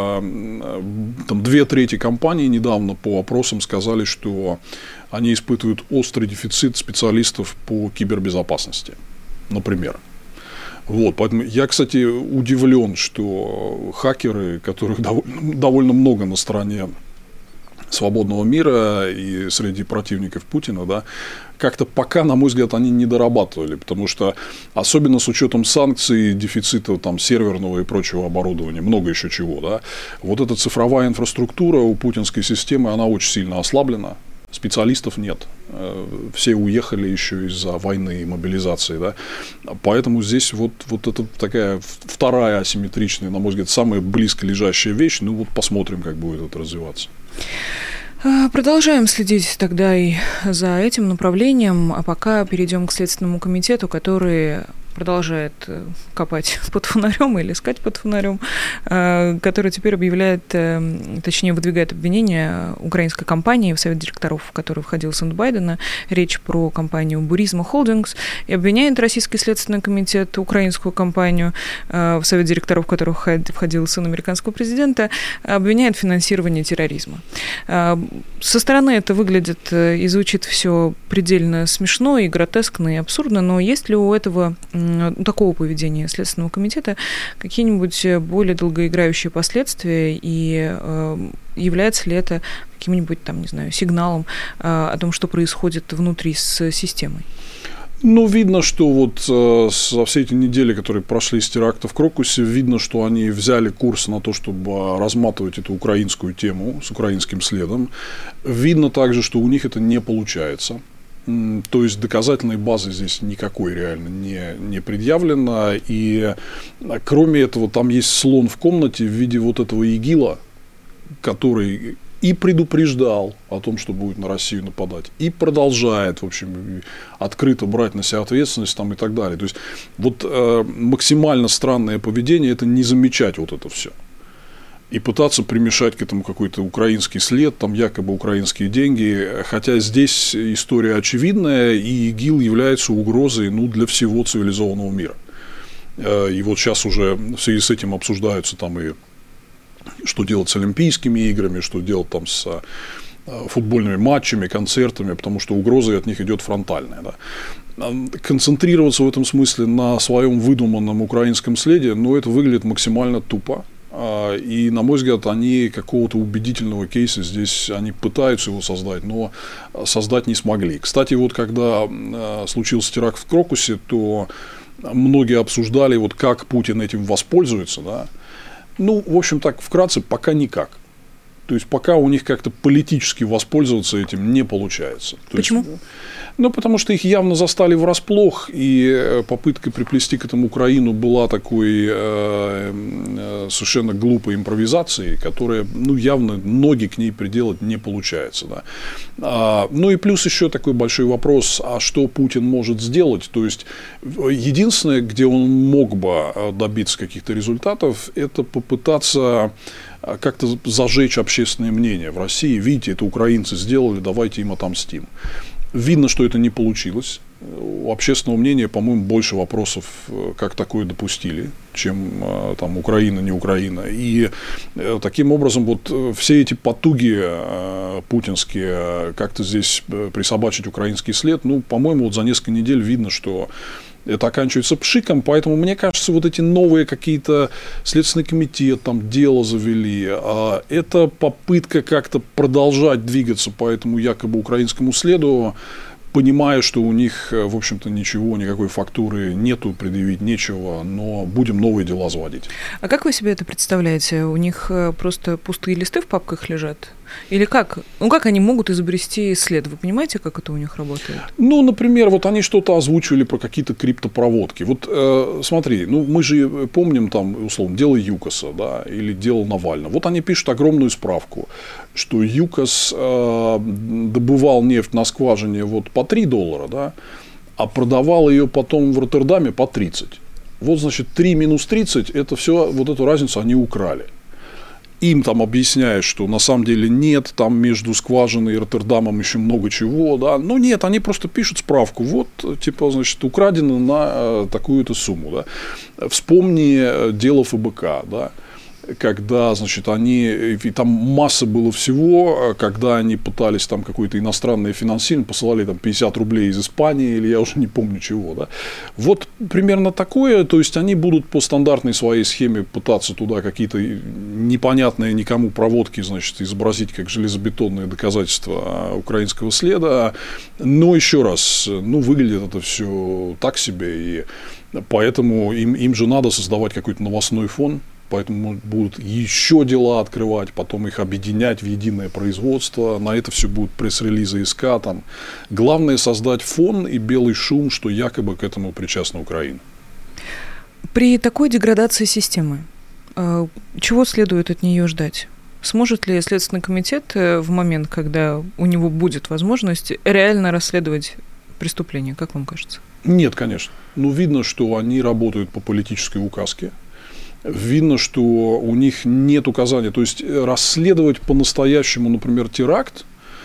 [SPEAKER 3] Там две трети компаний недавно по опросам сказали, что они испытывают острый дефицит специалистов по кибербезопасности, например. Вот, поэтому я, кстати, удивлен, что хакеры, которых довольно, довольно много на стороне свободного мира и среди противников Путина, да, как-то пока, на мой взгляд, они не дорабатывали, потому что, особенно с учетом санкций, дефицита там, серверного и прочего оборудования, много еще чего, да, вот эта цифровая инфраструктура у путинской системы, она очень сильно ослаблена, специалистов нет, все уехали еще из-за войны и мобилизации, да, поэтому здесь вот, вот это такая вторая асимметричная, на мой взгляд, самая близко лежащая вещь, ну вот посмотрим, как будет это развиваться.
[SPEAKER 2] Продолжаем следить тогда и за этим направлением, а пока перейдем к Следственному комитету, который продолжает копать под фонарем или искать под фонарем, который теперь объявляет, точнее, выдвигает обвинение украинской компании в совет директоров, в который входил сын Байдена. Речь про компанию Burisma Holdings. И обвиняет Российский следственный комитет украинскую компанию, в совет директоров, в которой входил сын американского президента, обвиняет в финансировании терроризма. Со стороны это выглядит и звучит все предельно смешно и гротескно и абсурдно, но есть ли у этого такого поведения Следственного комитета какие-нибудь более долгоиграющие последствия, и э, является ли это каким-нибудь там, не знаю, сигналом э, о том, что происходит внутри с системой?
[SPEAKER 3] Ну, видно, что вот э, за все эти недели, которые прошли с теракта в Крокусе, видно, что они взяли курс на то, чтобы разматывать эту украинскую тему с украинским следом. Видно также, что у них это не получается. То есть доказательной базы здесь никакой реально не, не предъявлено. И кроме этого, там есть слон в комнате в виде вот этого ИГИЛа, который и предупреждал о том, что будет на Россию нападать, и продолжает, в общем, открыто брать на себя ответственность там, и так далее. То есть вот э, максимально странное поведение – это не замечать вот это все. И пытаться примешать к этому какой-то украинский след, там якобы украинские деньги, хотя здесь история очевидная, и ИГИЛ является угрозой, ну, для всего цивилизованного мира. И вот сейчас уже в связи с этим обсуждаются там и что делать с Олимпийскими играми, что делать там с футбольными матчами, концертами, потому что угроза от них идет фронтальная. Да. Концентрироваться в этом смысле на своем выдуманном украинском следе, ну, это выглядит максимально тупо. И, на мой взгляд, они какого-то убедительного кейса здесь, они пытаются его создать, но создать не смогли. Кстати, вот когда случился теракт в Крокусе, то многие обсуждали, вот как Путин этим воспользуется. Да? Ну, в общем, так, вкратце, пока никак. То есть, пока у них как-то политически воспользоваться этим не получается. То
[SPEAKER 2] Почему?
[SPEAKER 3] Есть, ну, потому что их явно застали врасплох, и попытка приплести к этому Украину была такой э, совершенно глупой импровизацией, которая, ну, явно ноги к ней приделать не получается. Да. А, ну, и плюс еще такой большой вопрос, а что Путин может сделать? То есть, единственное, где он мог бы добиться каких-то результатов, это попытаться как-то зажечь общественное мнение в России. Видите, это украинцы сделали, давайте им отомстим. Видно, что это не получилось. У общественного мнения, по-моему, больше вопросов, как такое допустили, чем там Украина, не Украина. И таким образом вот все эти потуги путинские как-то здесь присобачить украинский след, ну, по-моему, вот за несколько недель видно, что это оканчивается пшиком, поэтому, мне кажется, вот эти новые какие-то Следственный комитет, там, дело завели, а это попытка как-то продолжать двигаться по этому якобы украинскому следу, понимая, что у них, в общем-то, ничего, никакой фактуры нету, предъявить нечего, но будем новые дела заводить.
[SPEAKER 2] А как вы себе это представляете? У них просто пустые листы в папках лежат? Или как? Ну, как они могут изобрести след? Вы понимаете, как это у них работает?
[SPEAKER 3] Ну, например, вот они что-то озвучивали про какие-то криптопроводки. Вот э, смотри, ну, мы же помним там, условно, дело ЮКОСа, да, или дело Навального. Вот они пишут огромную справку, что ЮКОС э, добывал нефть на скважине вот по три доллара, да, а продавал ее потом в Роттердаме по тридцать. Вот, значит, три минус тридцать, это все, вот эту разницу они украли. Им там объясняют, что на самом деле нет, там между скважиной и Роттердамом еще много чего, да, но нет, они просто пишут справку, вот, типа, значит, украдено на такую-то сумму, да. Вспомни дело ФБК, да, когда, значит, они, и там масса было всего, когда они пытались там какое-то иностранное финансирование, посылали там пятьдесят рублей из Испании, или я уже не помню чего, да. Вот примерно такое, то есть, они будут по стандартной своей схеме пытаться туда какие-то непонятные никому проводки, значит, изобразить как железобетонные доказательства украинского следа, но еще раз, ну, выглядит это все так себе, и поэтому им, им же надо создавать какой-то новостной фон. Поэтому будут еще дела открывать, потом их объединять в единое производство. На это все будут пресс-релизы СК. Там. Главное создать фон и белый шум, что якобы к этому причастна Украина.
[SPEAKER 2] При такой деградации системы, чего следует от нее ждать? Сможет ли Следственный комитет в момент, когда у него будет возможность, реально расследовать преступление, как вам кажется? Нет,
[SPEAKER 3] конечно. Ну, видно, что они работают по политической указке. Видно, что у них нет указания. То есть, расследовать по-настоящему, например, теракт,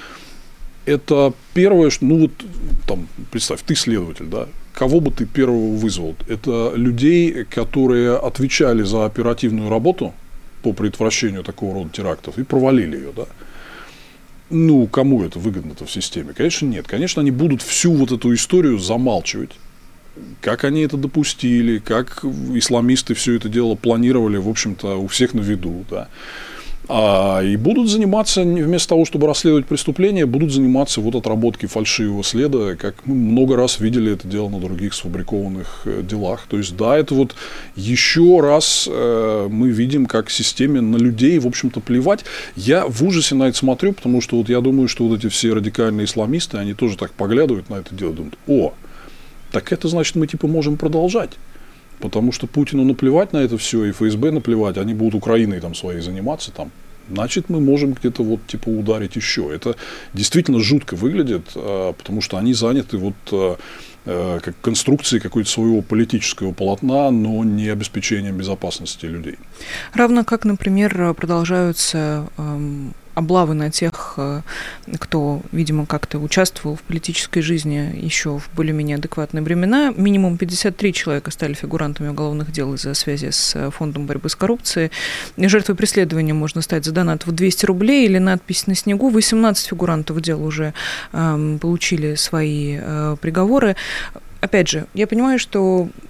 [SPEAKER 3] это первое, что, ну, вот, там, представь, ты следователь, да, кого бы ты первого вызвал? Это людей, которые отвечали за оперативную работу по предотвращению такого рода терактов и провалили ее, да. Ну, кому это выгодно-то в системе? Конечно, нет. Конечно, они будут всю вот эту историю замалчивать. Как они это допустили, как исламисты все это дело планировали, в общем-то, у всех на виду, да. А, и будут заниматься, вместо того, чтобы расследовать преступления, будут заниматься вот отработкой фальшивого следа, как мы много раз видели это дело на других сфабрикованных делах. То есть, да, это вот еще раз э, мы видим, как системе на людей, в общем-то, плевать. Я в ужасе на это смотрю, потому что вот я думаю, что вот эти все радикальные исламисты, они тоже так поглядывают на это дело, думают: о, так это значит, мы типа можем продолжать. Потому что Путину наплевать на это все, и ФСБ наплевать, они будут Украиной там своей заниматься там. Значит, мы можем где-то вот типа ударить еще. Это действительно жутко выглядит, потому что они заняты вот как конструкцией какой-то своего политического полотна, но не обеспечением безопасности людей.
[SPEAKER 2] Равно как, например, продолжаются эм, облавы на тех, кто, видимо, как-то участвовал в политической жизни еще в более-менее адекватные времена. Минимум пятьдесят три человека стали фигурантами уголовных дел из-за связи с Фондом борьбы с коррупцией. Жертвой преследования можно стать за донат в двести рублей или надпись на снегу. восемнадцать фигурантов дел уже э, получили свои э, приговоры. Опять же, я понимаю, что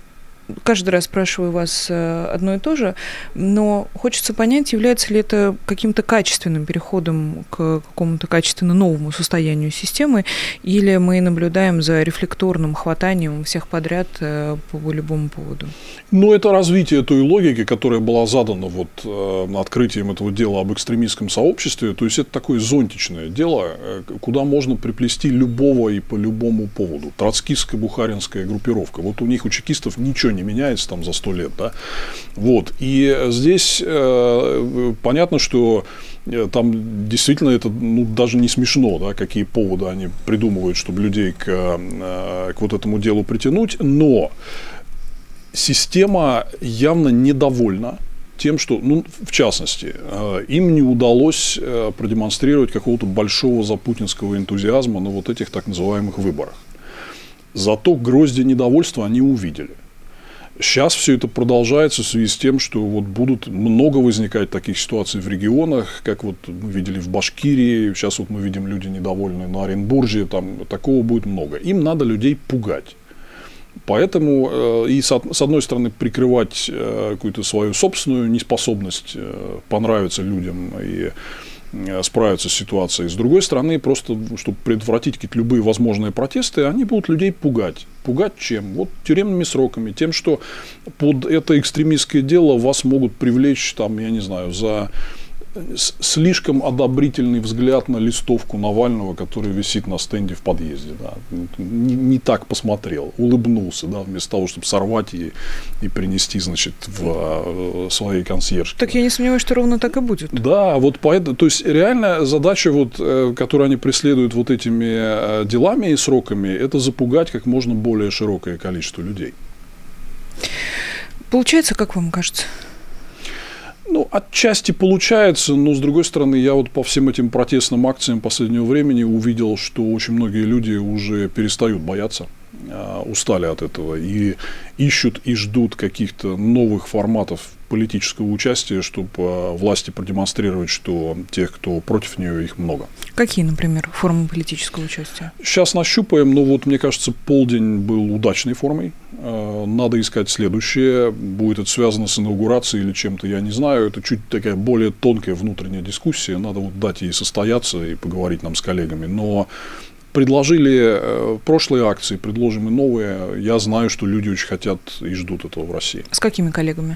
[SPEAKER 2] каждый раз спрашиваю вас одно и то же, но хочется понять, является ли это каким-то качественным переходом к какому-то качественно новому состоянию системы, или мы наблюдаем за рефлекторным хватанием всех подряд по любому поводу?
[SPEAKER 3] Ну, это развитие той логики, которая была задана вот э, открытием этого дела об экстремистском сообществе. То есть, это такое зонтичное дело, э, куда можно приплести любого и по любому поводу. Троцкистская бухаринская группировка. Вот у них, у чекистов, ничего не меняется там за сто лет. Да? Вот. И здесь э, понятно, что там действительно это ну, даже не смешно, да, какие поводы они придумывают, чтобы людей к, к вот этому делу притянуть. Но система явно недовольна тем, что, ну, в частности, им не удалось продемонстрировать какого-то большого запутинского энтузиазма на вот этих так называемых выборах. Зато грозди недовольства они увидели. Сейчас все это продолжается в связи с тем, что вот будут много возникать таких ситуаций в регионах, как вот мы видели в Башкирии, сейчас вот мы видим люди недовольные на Оренбурге, там такого будет много. Им надо людей пугать. Поэтому э, и с, с одной стороны прикрывать э, какую-то свою собственную неспособность э, понравиться людям и э, справиться с ситуацией, с другой стороны просто, чтобы предотвратить какие-то любые возможные протесты, они будут людей пугать. Пугать чем? Вот тюремными сроками, тем, что под это экстремистское дело вас могут привлечь, там, я не знаю, за слишком одобрительный взгляд на листовку Навального, который висит на стенде в подъезде. Да. Не, не так посмотрел, улыбнулся, да, вместо того, чтобы сорвать и, и принести, значит, в своей консьержке.
[SPEAKER 2] Так я не сомневаюсь, что ровно так и будет.
[SPEAKER 3] Да, вот поэтому, то есть реально задача, вот, которую они преследуют вот этими делами и сроками, это запугать как можно более широкое количество людей.
[SPEAKER 2] Получается, как вам кажется?
[SPEAKER 3] Ну, отчасти получается, но, с другой стороны, я вот по всем этим протестным акциям последнего времени увидел, что очень многие люди уже перестают бояться, устали от этого и ищут и ждут каких-то новых форматов политического участия, чтобы власти продемонстрировать, что тех, кто против нее, их много.
[SPEAKER 2] Какие, например, формы политического участия?
[SPEAKER 3] Сейчас нащупаем, но вот, мне кажется, полдень был удачной формой. Надо искать следующее. Будет это связано с инаугурацией или чем-то, я не знаю. Это чуть такая более тонкая внутренняя дискуссия. Надо вот дать ей состояться и поговорить нам с коллегами. Но предложили прошлые акции, предложим и новые. Я знаю, что люди очень хотят и ждут этого в России.
[SPEAKER 2] С какими коллегами?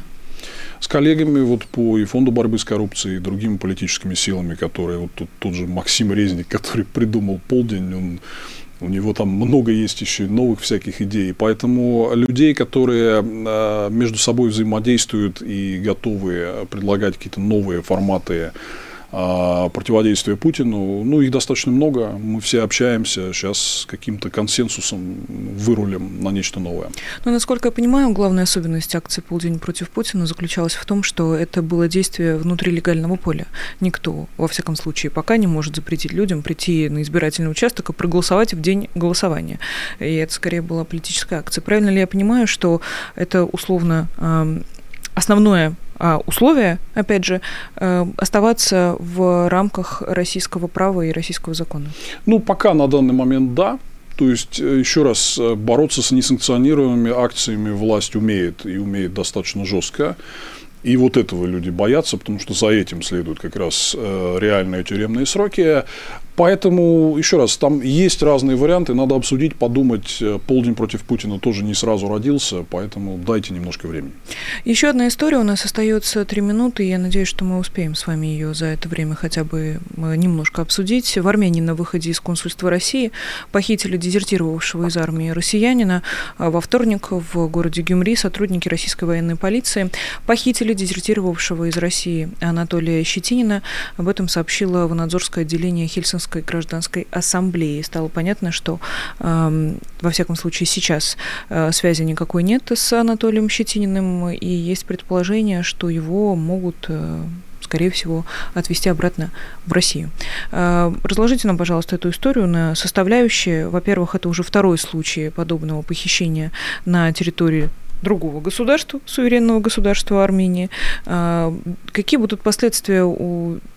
[SPEAKER 3] С коллегами вот по и фонду борьбы с коррупцией, и другими политическими силами, которые вот тут, тот же Максим Резник, который придумал полдень, он, у него там много есть еще новых всяких идей. Поэтому людей, которые между собой взаимодействуют и готовы предлагать какие-то новые форматы противодействия Путину, ну, их достаточно много, мы все общаемся, сейчас с каким-то консенсусом вырулим на нечто новое.
[SPEAKER 2] Ну, насколько я понимаю, главная особенность акции «Полдень против Путина» заключалась в том, что это было действие внутри легального поля. Никто, во всяком случае, пока не может запретить людям прийти на избирательный участок и проголосовать в день голосования. И это, скорее, была политическая акция. Правильно ли я понимаю, что это условно э, основное условие, опять же, оставаться в рамках российского права и российского закона?
[SPEAKER 3] Ну, пока на данный момент да. То есть, еще раз, бороться с несанкционируемыми акциями власть умеет, и умеет достаточно жестко. И вот этого люди боятся, потому что за этим следуют как раз реальные тюремные сроки. Поэтому, еще раз, там есть разные варианты, надо обсудить, подумать. Полдень против Путина тоже не сразу родился, поэтому дайте немножко времени.
[SPEAKER 2] Еще одна история, у нас остается три минуты, и я надеюсь, что мы успеем с вами ее за это время хотя бы немножко обсудить. В Армении на выходе из консульства России похитили дезертировавшего из армии россиянина. Во вторник в городе Гюмри сотрудники российской военной полиции похитили дезертировавшего из России Анатолия Щетинина. Об этом сообщило Ванадзорское отделение Хельсинского гражданской ассамблеи. Стало понятно, что э, во всяком случае сейчас э, связи никакой нет с Анатолием Щетининым, и есть предположение, что его могут, э, скорее всего, отвезти обратно в Россию. Э, разложите нам, пожалуйста, эту историю на составляющие. Во-первых, это уже второй случай подобного похищения на территории другого государства, суверенного государства Армении. Какие будут последствия у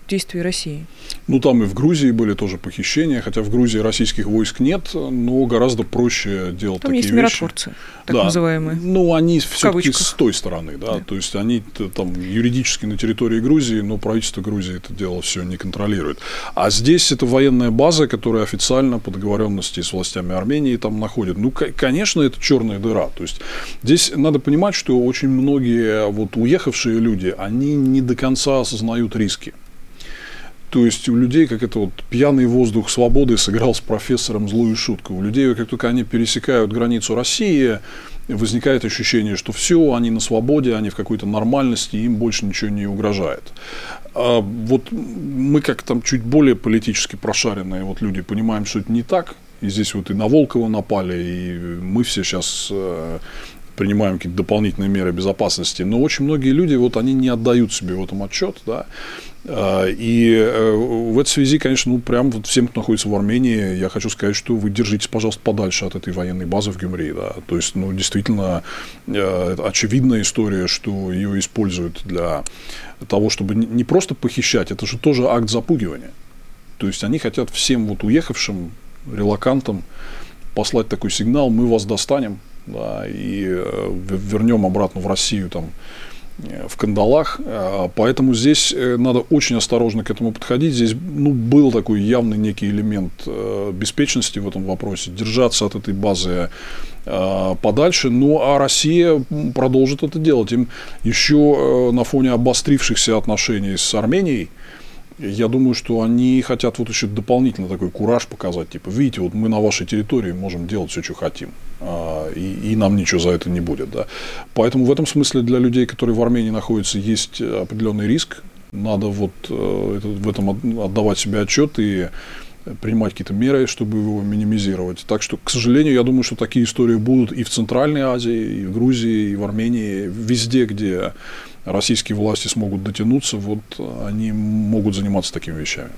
[SPEAKER 2] действий России?
[SPEAKER 3] Ну, там и в Грузии были тоже похищения, хотя в Грузии российских войск нет, но гораздо проще делать
[SPEAKER 2] там
[SPEAKER 3] такие
[SPEAKER 2] есть
[SPEAKER 3] вещи.
[SPEAKER 2] миротворцы, так
[SPEAKER 3] да.
[SPEAKER 2] называемые.
[SPEAKER 3] Ну, они все-таки с той стороны, да? да, то есть они там юридически на территории Грузии, но правительство Грузии это дело все не контролирует. А здесь это военная база, которая официально по договоренности с властями Армении там находит. Ну, конечно, это черная дыра. То есть здесь надо понимать, что очень многие вот уехавшие люди, они не до конца осознают риски. То есть у людей, как это вот пьяный воздух свободы сыграл с профессором злую шутку. У людей, как только они пересекают границу России, возникает ощущение, что все, они на свободе, они в какой-то нормальности, им больше ничего не угрожает. А вот мы, как там чуть более политически прошаренные вот люди, понимаем, что это не так. И здесь вот и на Волкова напали, и мы все сейчас принимаем какие-то дополнительные меры безопасности. Но очень многие люди, вот они не отдают себе в этом отчет, да. И в этой связи, конечно, ну, прям вот всем, кто находится в Армении, я хочу сказать, что вы держитесь, пожалуйста, подальше от этой военной базы в Гюмри, да. То есть, ну, действительно, очевидная история, что ее используют для того, чтобы не просто похищать, это же тоже акт запугивания. То есть, они хотят всем вот уехавшим релокантам послать такой сигнал: мы вас достанем, да, и вернем обратно в Россию там в кандалах. Поэтому здесь надо очень осторожно к этому подходить. Здесь, ну, был такой явный некий элемент беспечности в этом вопросе, держаться от этой базы подальше. Ну, а Россия продолжит это делать. Им еще на фоне обострившихся отношений с Арменией, я думаю, что они хотят вот еще дополнительно такой кураж показать. Типа, видите, вот мы на вашей территории можем делать все, что хотим. И, и нам ничего за это не будет. Да. Поэтому в этом смысле для людей, которые в Армении находятся, есть определенный риск. Надо вот в этом отдавать себе отчет и принимать какие-то меры, чтобы его минимизировать. Так что, к сожалению, я думаю, что такие истории будут и в Центральной Азии, и в Грузии, и в Армении, везде, где российские власти смогут дотянуться, вот они могут заниматься такими вещами.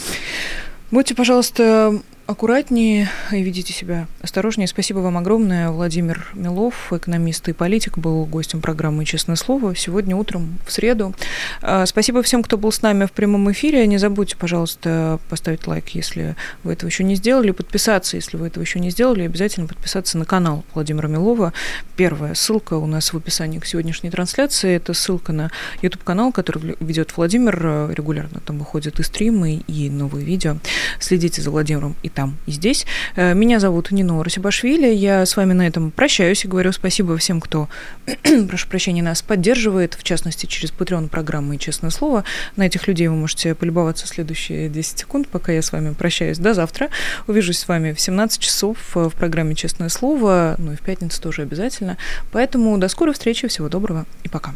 [SPEAKER 2] Будьте, пожалуйста, аккуратнее и ведите себя осторожнее. Спасибо вам огромное. Владимир Милов, экономист и политик, был гостем программы «Честное слово» сегодня утром, в среду. Спасибо всем, кто был с нами в прямом эфире. Не забудьте, пожалуйста, поставить лайк, если вы этого еще не сделали, подписаться, если вы этого еще не сделали, обязательно подписаться на канал Владимира Милова. Первая ссылка у нас в описании к сегодняшней трансляции. Это ссылка на YouTube-канал, который ведет Владимир. Регулярно там выходят и стримы, и новые видео. Следите за Владимиром и там, и здесь. Меня зовут Нина Расибашвили. Я с вами на этом прощаюсь и говорю спасибо всем, кто, прошу прощения, нас поддерживает, в частности, через Patreon программы «Честное слово». На этих людей вы можете полюбоваться следующие десять секунд, пока я с вами прощаюсь. До завтра. Увижусь с вами в семнадцать часов в программе «Честное слово». Ну и в пятницу тоже обязательно. Поэтому до скорой встречи. Всего доброго и пока.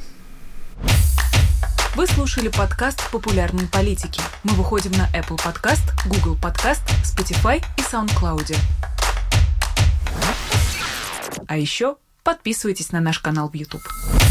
[SPEAKER 1] Вы слушали подкаст «Популярные политики». Мы выходим на Apple Podcast, Google Podcast, Spotify и SoundCloud. А еще подписывайтесь на наш канал в YouTube.